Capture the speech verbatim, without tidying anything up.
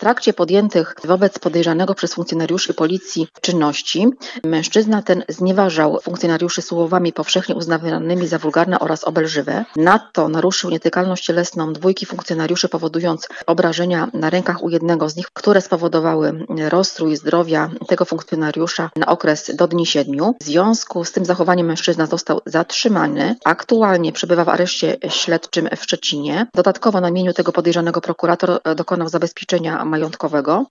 trakcie podjętych wobec podejrzanego przez funkcjonariuszy policji czynności mężczyzna ten znieważał funkcjonariuszy słowami powszechnie uznawanymi za wulgarne oraz obelżywe. Nadto naruszył nietykalność cielesną dwójki funkcjonariuszy, powodując obrażenia na rękach u jednego z nich, które spowodowały rozstrój zdrowia tego funkcjonariusza na okres do dni siedmiu. W związku z tym zachowaniem mężczyzna został zatrzymany. Aktualnie przebywa w areszcie śledczym w Szczecinie. Dodatkowo na imieniu tego podejrzanego prokurator dokonał zabezpieczenia majątkowego.